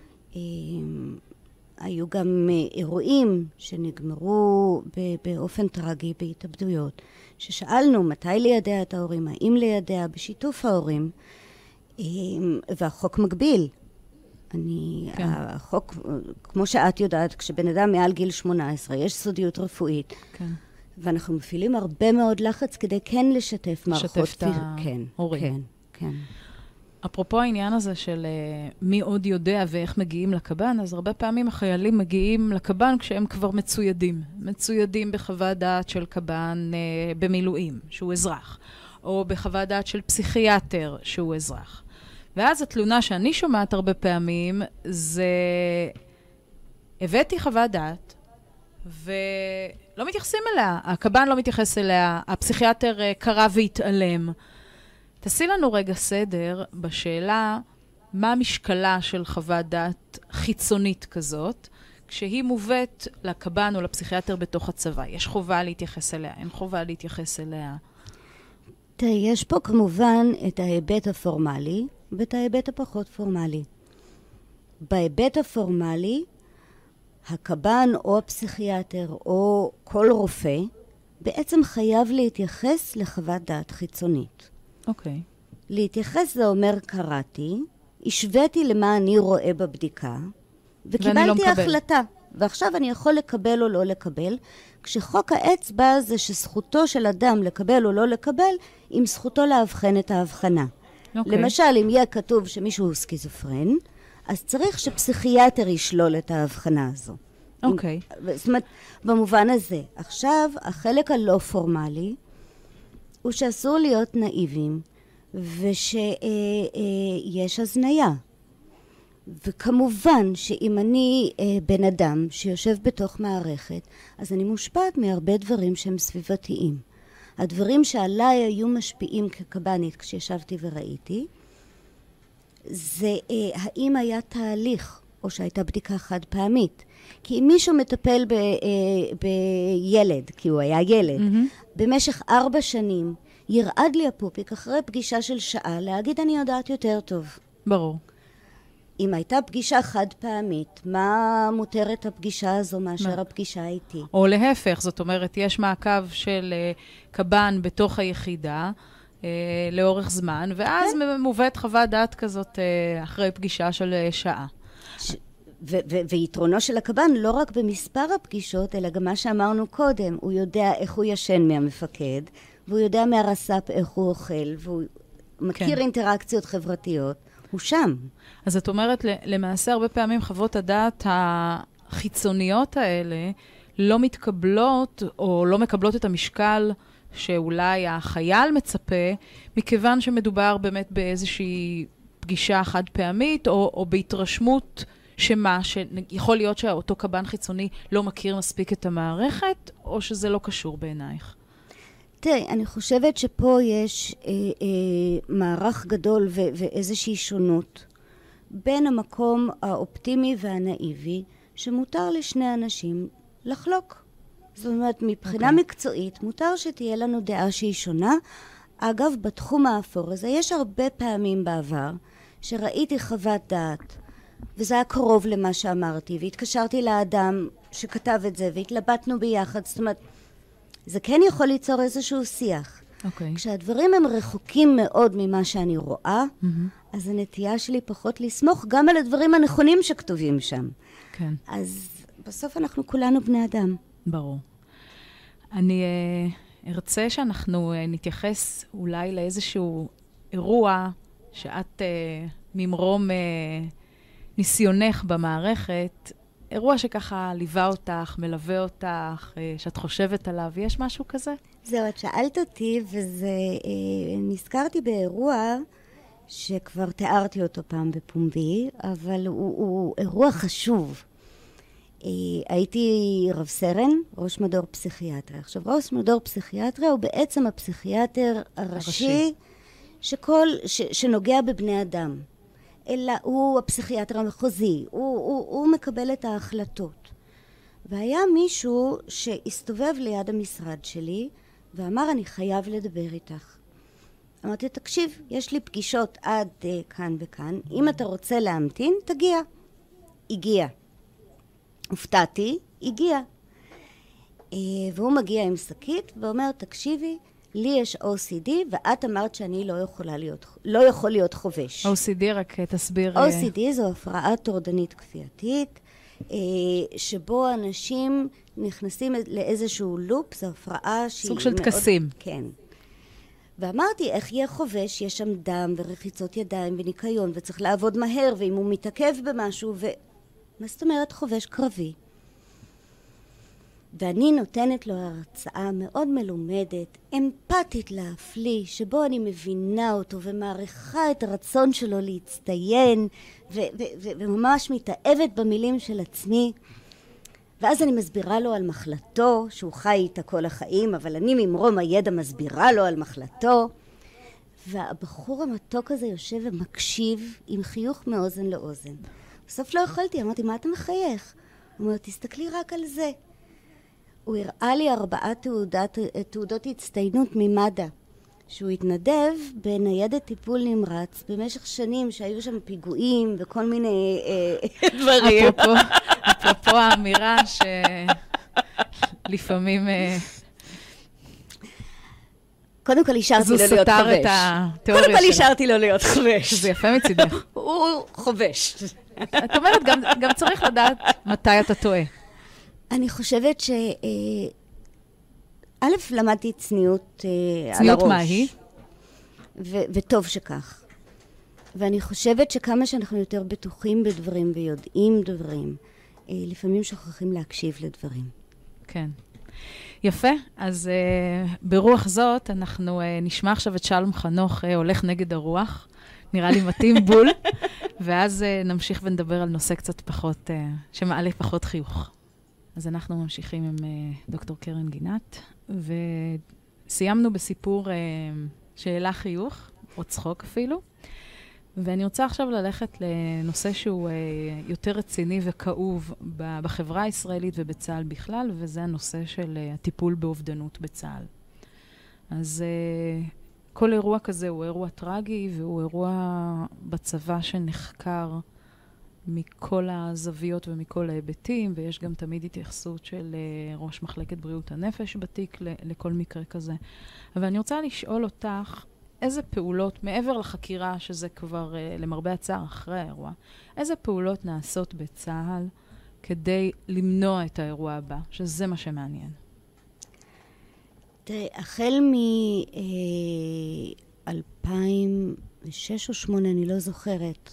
[SPEAKER 3] היו גם אירועים שנגמרו באופן טרגי בהתאבדויות, ששאלנו מתי לידע את ההורים, האם לידע בשיתוף ההורים, והחוק מגביל. אני, כן. החוק, כמו שאת יודעת, כשבן אדם מעל גיל שמונה עשרה, יש סודיות רפואית. כן. ואנחנו מפעילים הרבה מאוד לחץ כדי כן לשתף מערכות.
[SPEAKER 2] לשתף את ההורים.
[SPEAKER 3] כן, כן.
[SPEAKER 2] אפרופו העניין הזה של uh, מי עוד יודע ואיך מגיעים לקב"ן, אז הרבה פעמים החיילים מגיעים לקב"ן כשהם כבר מצוידים. מצוידים בחוות דעת של קב"ן uh, במילואים, שהוא אזרח, או בחוות דעת של פסיכיאטר, שהוא אזרח. ואז התלונה שאני שומעת הרבה פעמים זה, הבאתי חוות דעת, ולא מתייחסים אליה. הקב"ן לא מתייחס אליה, הפסיכיאטר uh, קרא והתעלם. תעשי לנו רגע סדר בשאלה מה המשקלה של חוות דעת חיצונית כזאת, כשהיא מובאת לקב"ן או לפסיכיאטר בתוך הצבא. יש חובה להתייחס אליה, אין חובה להתייחס אליה.
[SPEAKER 3] תראה, יש פה כמובן את ההיבט הפורמלי ואת ההיבט הפחות פורמלי. בהיבט הפורמלי, הקב"ן או הפסיכיאטר או כל רופא בעצם חייב להתייחס לחוות דעת חיצונית.
[SPEAKER 2] אוקיי. Okay.
[SPEAKER 3] להתייחס זה אומר קראתי, השוויתי למה אני רואה בבדיקה, וקיבלתי לא החלטה. ועכשיו אני יכול לקבל או לא לקבל, כשחוק האצבע זה שזכותו של אדם לקבל או לא לקבל, עם זכותו להבחן את ההבחנה. Okay. למשל, אם יהיה כתוב שמישהו הוא סקיזופרן, אז צריך שפסיכיאטר ישלול את ההבחנה הזו.
[SPEAKER 2] אוקיי.
[SPEAKER 3] Okay. זאת אומרת, במובן הזה. עכשיו, החלק הלא פורמלי, הוא שאסור להיות נאיבים, ושיש הזניה. וכמובן שאם אני בן אדם שיושב בתוך מערכת, אז אני מושפעת מהרבה דברים שהם סביבתיים. הדברים שעליי היו משפיעים כקב"נית שישבתי וראיתי, זה האם היה תהליך, או שהייתה בדיקה חד פעמית. כי אם מישהו מטפל ב, בילד, כי הוא היה ילד, mm-hmm. במשך ארבע שנים, ירעד לי הפופיק אחרי פגישה של שעה להגיד אני יודעת יותר טוב.
[SPEAKER 2] ברור.
[SPEAKER 3] אם הייתה פגישה חד פעמית, מה מותרת הפגישה הזו מאשר הפגישה איתי?
[SPEAKER 2] או להפך, זאת אומרת, יש מעקב של uh, קב"ן בתוך היחידה uh, לאורך זמן, ואז כן. מובאת חוות דעת כזאת uh, אחרי פגישה של uh, שעה. ש...
[SPEAKER 3] ו- ו- ויתרונו של הקב"ן לא רק במספר הפגישות, אלא גם מה שאמרנו קודם, הוא יודע איך הוא ישן מהמפקד, והוא יודע מהרס"פ איך הוא אוכל, והוא מכיר כן. אינטראקציות חברתיות, הוא שם.
[SPEAKER 2] אז את אומרת, למעשה הרבה פעמים חוות הדעת החיצוניות האלה לא מתקבלות, או לא מקבלות את המשקל שאולי החייל מצפה, מכיוון שמדובר באמת באיזושהי פגישה חד פעמית, או, או בהתרשמות שמה, שיכול להיות שאותו קב"ן חיצוני לא מכיר מספיק את המערכת, או שזה לא קשור בעינייך?
[SPEAKER 3] תראי, אני חושבת שפה יש אה, אה, מערך גדול ו- ואיזושהי שונות בין המקום האופטימי והנאיבי, שמותר לשני אנשים לחלוק. זאת אומרת, מבחינה okay. מקצועית, מותר שתהיה לנו דעה שהיא שונה. אגב, בתחום האפור הזה, יש הרבה פעמים בעבר שראיתי חוות דעת, וזה היה קרוב למה שאמרתי, והתקשרתי לאדם שכתב את זה, והתלבטנו ביחד. זאת אומרת, זה כן יכול ליצור איזשהו שיח.
[SPEAKER 2] Okay.
[SPEAKER 3] כשהדברים הם רחוקים מאוד ממה שאני רואה, mm-hmm. אז הנטייה שלי פחות לסמוך גם על הדברים הנכונים שכתובים שם.
[SPEAKER 2] כן.
[SPEAKER 3] אז בסוף אנחנו כולנו בני אדם.
[SPEAKER 2] ברור. אני uh, ארצה שאנחנו uh, נתייחס אולי לאיזשהו אירוע שאת uh, ממרום uh, ניסיונך במערכת, אירוע שככה ליווה אותך, מלווה אותך, שאת חושבת עליו, יש משהו כזה?
[SPEAKER 3] זהו, את שאלת אותי, וזה, נזכרתי באירוע שכבר תיארתי אותו פעם בפומבי, אבל הוא, הוא אירוע חשוב. הייתי רב סרן, ראש מדור פסיכיאטריה. עכשיו, ראש מדור פסיכיאטריה הוא בעצם הפסיכיאטר הראשי, הראשי. שכל, ש, שנוגע בבני אדם. אלא הוא הפסיכיאטר המחוזי, הוא, הוא, הוא מקבל את ההחלטות. והיה מישהו שהסתובב ליד המשרד שלי ואמר, אני חייב לדבר איתך. אמרתי, תקשיב, יש לי פגישות עד uh, כאן וכאן, אם אתה רוצה להמתין, תגיע. הגיע. הופתעתי, הגיע. Uh, והוא מגיע עם שקית ואומר, תקשיבי, לי יש או סי די, ואת אמרת שאני לא יכולה להיות, לא יכול להיות חובש.
[SPEAKER 2] או סי די, רק תסביר.
[SPEAKER 3] או סי די זו הפרעה טורדנית כפייתית, שבו אנשים נכנסים לאיזשהו לופ, זו הפרעה שהיא
[SPEAKER 2] סוג של תקסים.
[SPEAKER 3] כן. ואמרתי, איך יהיה חובש? יש שם דם ורחיצות ידיים וניקיון, וצריך לעבוד מהר, ואם הוא מתעכב במשהו, ו... מה זאת אומרת חובש קרבי? ואני נותנת לו הרצאה מאוד מלומדת, אמפתית להפליא, שבו אני מבינה אותו ומעריכה את הרצון שלו להצטיין, ו- ו- ו- וממש מתאהבת במילים של עצמי. ואז אני מסבירה לו על מחלתו, שהוא חי איתה כל החיים, אבל אני ממרום הידע מסבירה לו על מחלתו. והבחור המתוק הזה יושב ומקשיב עם חיוך מאוזן לאוזן. בסוף לא יכולתי, אמרתי, מה אתה מחייך? הוא אומר, תסתכלי רק על זה. הוא הראה לי ארבעה תעודת, תעודות הצטיינות ממד"א, שהוא התנדב בניידת טיפול נמרץ במשך שנים שהיו שם פיגועים וכל מיני אה, דברים.
[SPEAKER 2] אפרופו, אפרופו האמירה שלפעמים... אה,
[SPEAKER 3] קודם כל השארתי לו להיות חובש.
[SPEAKER 2] זו סותר את התיאוריה
[SPEAKER 3] שלו. קודם כל השארתי לו להיות חובש.
[SPEAKER 2] שזה יפה מצידך.
[SPEAKER 3] הוא חובש.
[SPEAKER 2] את אומרת, גם, גם צריך לדעת מתי אתה טועה. אני
[SPEAKER 3] חושבת ש... א', למדתי צניעות על הראש.
[SPEAKER 2] צניעות מה היא?
[SPEAKER 3] ו- וטוב שכך. ואני חושבת שכמה שאנחנו יותר בטוחים בדברים ויודעים דברים, לפעמים שוכחים להקשיב לדברים.
[SPEAKER 2] כן. יפה. אז uh, ברוח זאת, אנחנו uh, נשמע עכשיו את שלום חנוך, uh, הולך נגד הרוח. נראה לי מתאים בול. ואז uh, נמשיך ונדבר על נושא קצת פחות, uh, שמעלה פחות חיוך. אז אנחנו ממשיכים עם uh, דוקטור קרן גינת, וסיימנו בסיפור uh, שאלה חיוך, או צחוק אפילו, ואני רוצה עכשיו ללכת לנושא שהוא uh, יותר רציני וכאוב ב- בחברה הישראלית ובצה"ל בכלל, וזה הנושא של uh, הטיפול באובדנות בצה"ל. אז uh, כל אירוע כזה הוא אירוע טרגי, והוא אירוע בצבא שנחקר מכל הזוויות ומכל ההיבטים, ויש גם תמיד התייחסות של uh, ראש מחלקת בריאות הנפש בתיק ל- לכל מקרה כזה. אבל אני רוצה לשאול אותך, איזה פעולות, מעבר לחקירה, שזה כבר uh, למרבה הצער אחרי האירוע, איזה פעולות נעשות בצה"ל כדי למנוע את האירוע הבא, שזה מה שמעניין?
[SPEAKER 3] תראה, החל מ-אלפיים ושש או שמונה, אני לא זוכרת,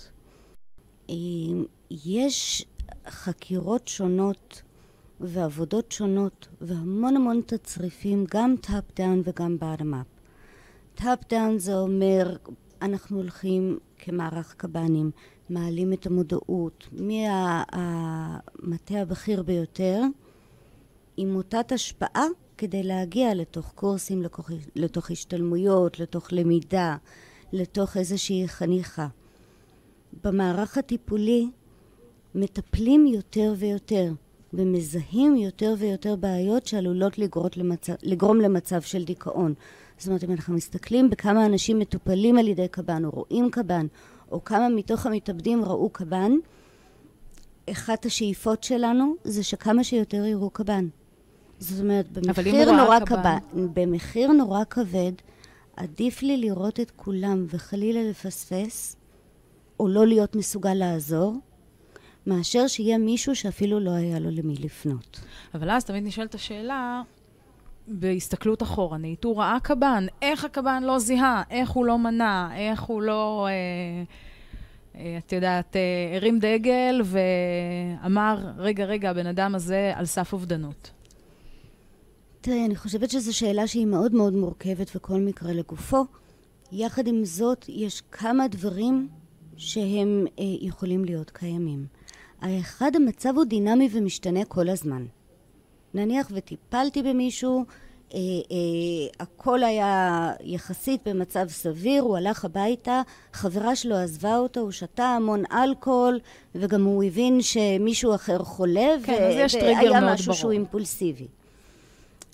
[SPEAKER 3] יש חקירות שונות ועבודות שונות והמון המון תצריפים, גם טאפ דאון וגם בוטום אפ. טאפ דאון זה אומר, אנחנו הולכים כמערך קב"נים, מעלים את המודעות מהמטה הבכיר ביותר, עם מוטת השפעה כדי להגיע לתוך קורסים, לתוך, לתוך השתלמויות, לתוך למידה, לתוך איזושהי חניכה. במערך הטיפולי מטפלים יותר ויותר ומזהים יותר ויותר בעיות שעלולות למצב, לגרום למצב של דיכאון. זאת אומרת, אם אנחנו מסתכלים בכמה אנשים מטופלים על ידי קב"ן או רואים קב"ן, או כמה מתוך המתאבדים ראו קב"ן, אחת השאיפות שלנו זה שכמה שיותר יראו קב"ן. זאת אומרת, במחיר נורא קב"ן, במחיר נורא כבד, עדיף לי לראות את כולם וחלילה לפספס, או לא להיות מסוגל לעזור, מאשר שיהיה מישהו שאפילו לא היה לו למי לפנות.
[SPEAKER 2] אבל אז תמיד נשאלת השאלה, בהסתכלות אחורנית, הוא ראה קב"ן, איך הקב"ן לא זיהה, איך הוא לא מנע, איך הוא לא, אה, אה, את יודעת, אה, הרים דגל ואמר, רגע, רגע, הבן אדם הזה על סף אובדנות.
[SPEAKER 3] תראי, אני חושבת שזו שאלה שהיא מאוד מאוד מורכבת וכל מקרה לגופו. יחד עם זאת, יש כמה דברים שהם אה, יכולים להיות קיימים. האחד, המצב הוא דינמי ומשתנה כל הזמן. נניח וטיפלתי במישהו, אה, אה, הכל היה יחסית במצב סביר, הוא הלך הביתה, חברה שלו עזבה אותו, הוא שתה המון אלכוהול, וגם הוא הבין שמישהו אחר חולה,
[SPEAKER 2] כן, ו- והיה משהו
[SPEAKER 3] שהוא אימפולסיבי.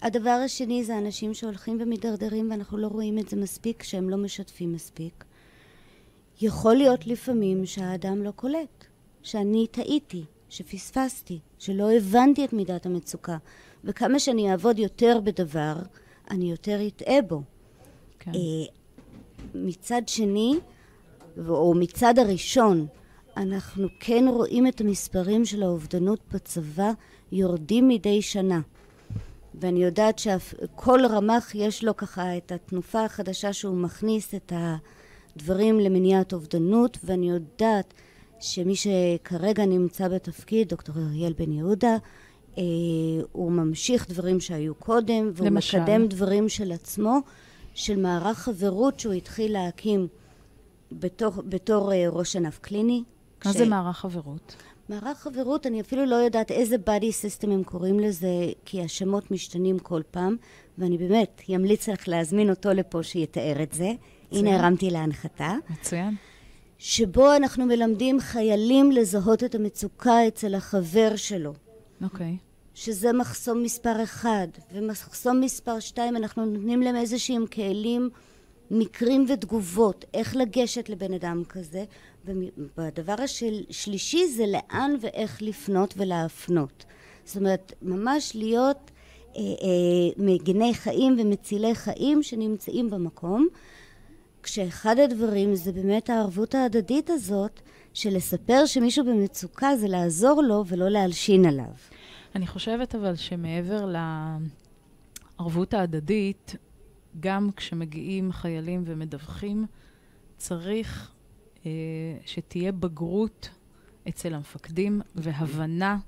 [SPEAKER 3] הדבר השני זה אנשים שהולכים ומדרדרים, ואנחנו לא רואים את זה מספיק, שהם לא משתפים מספיק. יכול להיות לפעמים שהאדם לא קולט, שאני טעיתי, שפספסתי, שלא הבנתי את מידת המצוקה, וכמה שאני אעבוד יותר בדבר, אני יותר אטעה בו.
[SPEAKER 2] כן.
[SPEAKER 3] מצד שני, או מצד הראשון, אנחנו כן רואים את המספרים של האובדנות בצבא יורדים מדי שנה. ואני יודעת שכל רמ"ח יש לו ככה את התנופה החדשה שהוא מכניס את הדברים למניעת אובדנות, ואני יודעת שמי שכרגע נמצא בתפקיד, דוקטור אריאל בן יהודה, אה, הוא ממשיך דברים שהיו קודם, והוא למשל. מקדם דברים של עצמו, של מערך חברות שהוא התחיל להקים בתור, בתור אה, ראש ענף קליני.
[SPEAKER 2] מה
[SPEAKER 3] כש...
[SPEAKER 2] זה מערך חברות?
[SPEAKER 3] מערך חברות, אני אפילו לא יודעת איזה body system הם קוראים לזה, כי השמות משתנים כל פעם, ואני באמת ימליץ לך להזמין אותו לפה שיתאר את זה. מצוין. הנה הרמתי להנחתה.
[SPEAKER 2] מצוין.
[SPEAKER 3] שבו אנחנו מלמדים חיילים לזהות את המצוקה אצל החבר שלו.
[SPEAKER 2] אוקיי.
[SPEAKER 3] שזה מחסום מספר אחד, ומחסום מספר שתיים, אנחנו נותנים להם איזשהם כלים, מקרים ותגובות, איך לגשת לבן אדם כזה, והדבר השלישי זה לאן ואיך לפנות ולהפנות. זאת אומרת, ממש להיות אה, אה, מגיני חיים ומצילי חיים שנמצאים במקום, כשאחד הדברים זה באמת הערבות ההדדית הזאת, של לספר שמישהו במצוקה זה לעזור לו ולא להלשין עליו.
[SPEAKER 2] אני חושבת אבל שמעבר לערבות ההדדית, גם כשמגיעים חיילים ומדווחים, צריך אה, שתהיה בגרות אצל המפקדים והבנה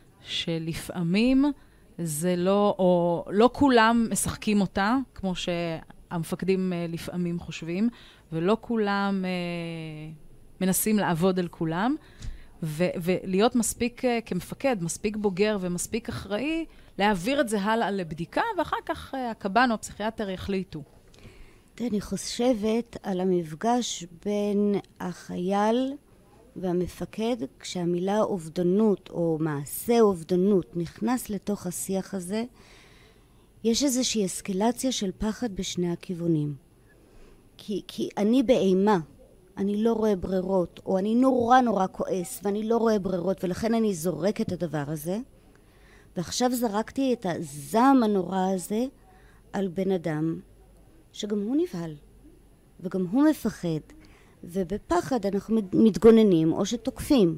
[SPEAKER 2] שלפעמים זה לא, או לא כולם משחקים אותה, כמו שהמפקדים אה, לפעמים חושבים, ולא כולם אה, מנסים לעבוד על כולם, ו- ולהיות מספיק אה, כמפקד, מספיק בוגר ומספיק אחראי, להעביר את זה הלאה לבדיקה, ואחר כך אה, הקב"ן או הפסיכיאטר יחליטו.
[SPEAKER 3] אני חושבת על המפגש בין החייל והמפקד, כשהמילה אובדנות או מעשה אובדנות נכנס לתוך השיח הזה, יש איזושהי אסקלציה של פחד בשני הכיוונים. כי, כי אני באימה, אני לא רואה ברירות, או אני נורא נורא כועס, ואני לא רואה ברירות, ולכן אני זורק את הדבר הזה. ועכשיו זרקתי את הזעם הנורא הזה על בן אדם, שגם הוא נבהל, וגם הוא מפחד, ובפחד אנחנו מתגוננים או שתוקפים.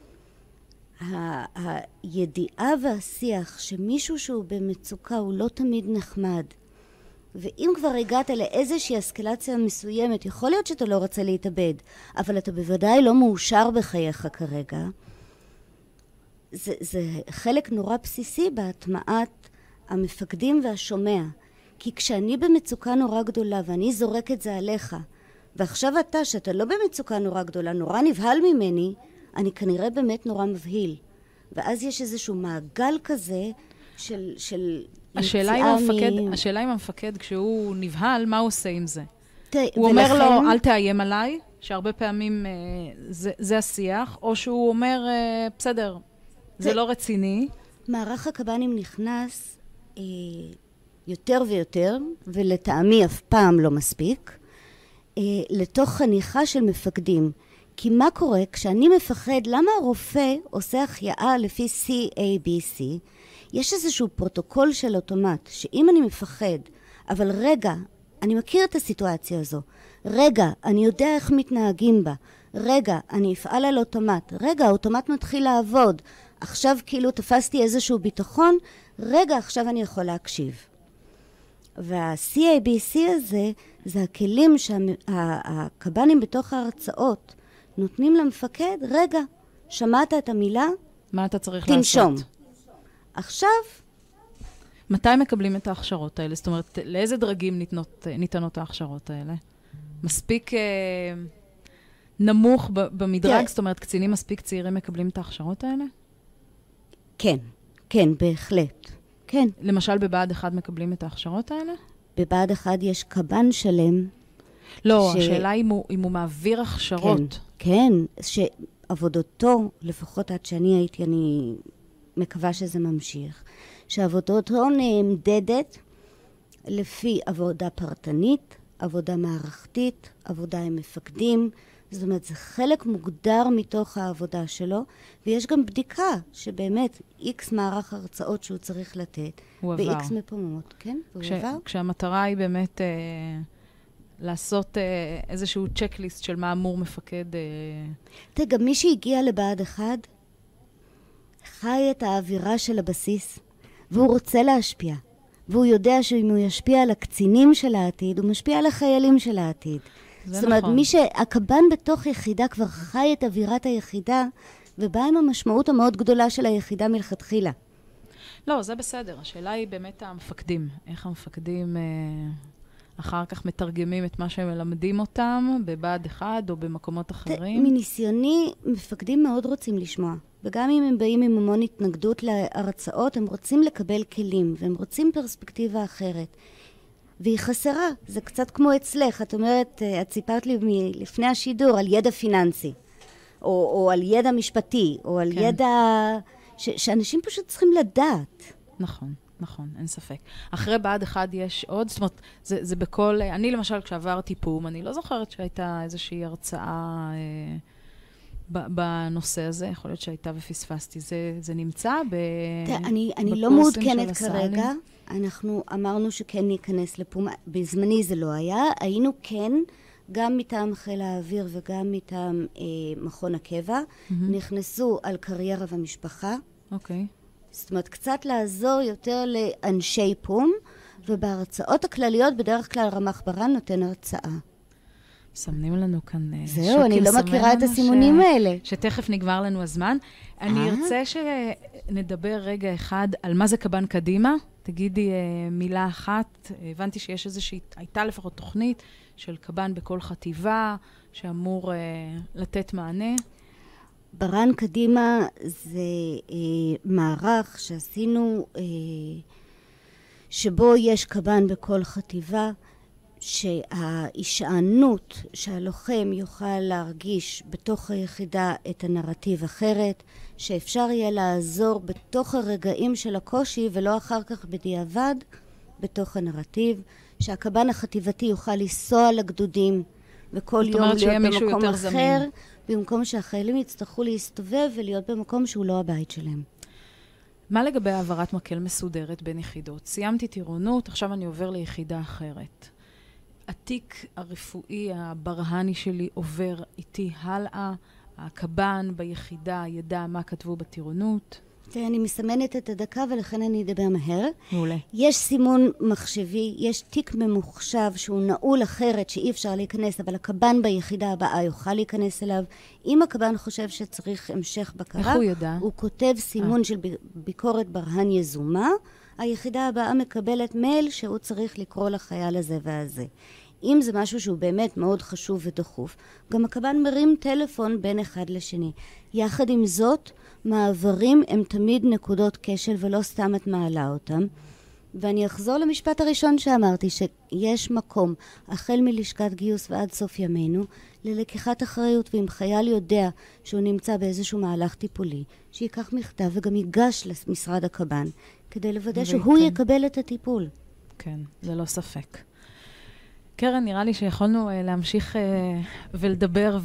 [SPEAKER 3] ה- הידיעה והשיח שמישהו שהוא במצוקה הוא לא תמיד נחמד, ואם כבר הגעת לאיזושהי אסקלציה מסוימת, יכול להיות שאתה לא רוצה להתאבד, אבל אתה בוודאי לא מאושר בחייך כרגע. זה, זה חלק נורא בסיסי בהטמעת המפקדים והשומע. כי כשאני במצוקה נורא גדולה ואני זורק את זה עליך, ועכשיו אתה, שאתה לא במצוקה נורא גדולה, נורא נבהל ממני, אני כנראה באמת נורא מבהיל. ואז יש איזשהו מעגל כזה של, של
[SPEAKER 2] השאלה אם המפקד,
[SPEAKER 3] מ...
[SPEAKER 2] השאלה אם המפקד, כשהוא נבהל, מה הוא עושה עם זה?
[SPEAKER 3] ת...
[SPEAKER 2] הוא
[SPEAKER 3] ולכן...
[SPEAKER 2] אומר לו, אל תאיים עליי, שהרבה פעמים אה, זה, זה השיח, או שהוא אומר, אה, בסדר, ת... זה לא רציני.
[SPEAKER 3] מערך הקב"נים נכנס אה, יותר ויותר, ולטעמי אף פעם לא מספיק, אה, לתוך חניכה של מפקדים. כי מה קורה? כשאני מפחד, למה הרופא עושה החייאה לפי סי איי בי סי? יש איזשהו פרוטוקול של אוטומט, שאם אני מפחד, אבל רגע, אני מכיר את הסיטואציה הזו, רגע, אני יודע איך מתנהגים בה, רגע, אני אפעל על אוטומט, רגע, האוטומט מתחיל לעבוד, עכשיו כאילו תפסתי איזשהו ביטחון, רגע, עכשיו אני יכול להקשיב. וה-סי איי בי סי הזה, זה הכלים שהקב"נים בתוך ההרצאות נותנים למפקד, רגע, שמעת את המילה?
[SPEAKER 2] מה אתה צריך
[SPEAKER 3] תנשום.
[SPEAKER 2] לעשות?
[SPEAKER 3] עכשיו...
[SPEAKER 2] מתי מקבלים את ההכשרות האלה? זאת אומרת, לאיזה דרגים ניתנות, ניתנות ההכשרות האלה? מספיק אה, נמוך ב- במדרג? כן. זאת אומרת, קצינים מספיק צעירים מקבלים את ההכשרות האלה?
[SPEAKER 3] כן, כן, בהחלט. כן.
[SPEAKER 2] למשל, בבה"ד אחד מקבלים את ההכשרות האלה?
[SPEAKER 3] בבה"ד אחד יש קב"ן שלם.
[SPEAKER 2] לא,
[SPEAKER 3] ש...
[SPEAKER 2] השאלה אם הוא, אם הוא מעביר הכשרות.
[SPEAKER 3] כן, כן, שעבודתו, לפחות עד שאני הייתי, אני מקווה שזה ממשיך, שעבודות הון נמדדת לפי עבודה פרטנית, עבודה מערכתית, עבודה עם מפקדים, זאת אומרת, זה חלק מוגדר מתוך העבודה שלו, ויש גם בדיקה שבאמת איקס מערך הרצאות שהוא צריך לתת, ב-איקס מקומות, כן?
[SPEAKER 2] כש, כשהמטרה היא באמת אה, לעשות אה, איזשהו צ'קליסט של מה אמור מפקד. אה...
[SPEAKER 3] תראה, גם מי שהגיע לבה"ד אחד, חי את האווירה של הבסיס, והוא רוצה להשפיע. והוא יודע שאם הוא ישפיע על הקצינים של העתיד, הוא משפיע על החיילים של העתיד. זאת אומרת, נכון. מי שהקב"ן בתוך יחידה כבר חי את אווירת היחידה, ובא עם המשמעות המאוד גדולה של היחידה מלכתחילה.
[SPEAKER 2] לא, זה בסדר. השאלה היא באמת המפקדים. איך המפקדים אה, אחר כך מתרגמים את מה שהם מלמדים אותם, בבה"ד אחד או במקומות אחרים?
[SPEAKER 3] מניסיוני, מפקדים מאוד רוצים לשמוע. וגם אם הם באים עם המון התנגדות להרצאות, הם רוצים לקבל כלים, והם רוצים פרספקטיבה אחרת. והיא חסרה. זה קצת כמו אצלך. את אומרת, את סיפרת לי לפני השידור על ידע פיננסי, או, או על ידע משפטי, או על כן. ידע ש, שאנשים פשוט צריכים לדעת.
[SPEAKER 2] נכון, נכון, אין ספק. אחרי בה"ד אחד יש עוד, זאת אומרת, זה, זה בכל, אני למשל כשעברתי פום, אני לא זוכרת שהייתה איזושהי הרצאה אה, בנושא הזה, יכול להיות שהייתה ופספסתי. זה, זה נמצא ב...
[SPEAKER 3] תראה, אני, אני לא מעודכנת כרגע. אנחנו אמרנו שכן ניכנס לפום. בזמני זה לא היה. היינו כן, גם מטעם חיל האוויר וגם מטעם אה, מכון הקבע, mm-hmm. נכנסו על קריירה ומשפחה.
[SPEAKER 2] אוקיי. Okay.
[SPEAKER 3] זאת אומרת, קצת לעזור יותר לאנשי פום, ובהרצאות הכלליות בדרך כלל רמ"ח ברן נותן הרצאה.
[SPEAKER 2] מסמנים לנו כאן
[SPEAKER 3] זהו, שוקים, אני לא מכירה את הסימונים ש... האלה.
[SPEAKER 2] שתכף נגמר לנו הזמן. אני ארצה שנדבר רגע אחד על מה זה קב"ן קדימה. תגידי מילה אחת. הבנתי שיש איזושהי, הייתה לפחות תוכנית של קב"ן בכל חטיבה, שאמור לתת מענה.
[SPEAKER 3] ברן קדימה זה אה, מערך שעשינו, אה, שבו יש קב"ן בכל חטיבה, שההישענות שהלוחם יוכל להרגיש בתוך היחידה את הנרטיב אחרת, שאפשר יהיה לעזור בתוך הרגעים של הקושי ולא אחר כך בדיעבד בתוך הנרטיב, שהקב"ן החטיבתי יוכל לנסוע לגדודים וכל יום להיות במקום אחר, זמין. במקום שהחיילים יצטרכו להסתובב ולהיות במקום שהוא לא הבית שלהם.
[SPEAKER 2] מה לגבי העברת מקל מסודרת בין יחידות? סיימתי טירונות, עכשיו אני עובר ליחידה אחרת. התיק הרפואי הברהני שלי עובר איתי הלאה, הקב"ן ביחידה ידע מה כתבו בטירונות.
[SPEAKER 3] אני מסמנת את הדקה ולכן אני אדבר מהר.
[SPEAKER 2] מעולה.
[SPEAKER 3] יש סימון מחשבי, יש תיק ממוחשב שהוא נעול אחרת שאי אפשר להיכנס, אבל הקב"ן ביחידה הבאה יוכל להיכנס אליו. אם הקב"ן חושב שצריך המשך בקרה,
[SPEAKER 2] איך הוא ידע?
[SPEAKER 3] הוא כותב סימון 아. של ביקורת ברהן יזומה, היחידה הבאה מקבלת מייל שהוא צריך לקרוא לחייל הזה והזה. אם זה משהו שהוא באמת מאוד חשוב ודחוף, גם הקב"ן מרים טלפון בין אחד לשני. יחד עם זאת, מעברים הם תמיד נקודות כשל ולא סתם את מעלה אותם. ואני אחזור למשפט הראשון שאמרתי, שיש מקום, החל מלשכת גיוס ועד סוף ימינו, ללקיחת אחריות, ואם חייל יודע שהוא נמצא באיזשהו מהלך טיפולי, שיקח מכתב וגם ייגש למשרד הקב"ן, כדי לוודא שהוא יקבל את הטיפול.
[SPEAKER 2] כן, ללא ספק. קרן, נראה לי שיכולנו uh, להמשיך uh, ולדבר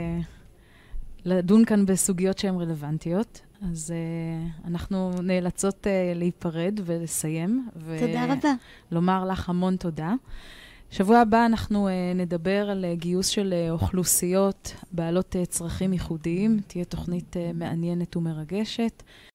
[SPEAKER 2] ולדון כאן בסוגיות שהן רלוונטיות. אז uh, אנחנו נאלצות uh, להיפרד ולסיים.
[SPEAKER 3] תודה רבה.
[SPEAKER 2] ולומר לך המון תודה. שבוע הבא אנחנו uh, נדבר על uh, גיוס של uh, אוכלוסיות בעלות uh, צרכים ייחודיים. תהיה תוכנית uh, מעניינת ומרגשת.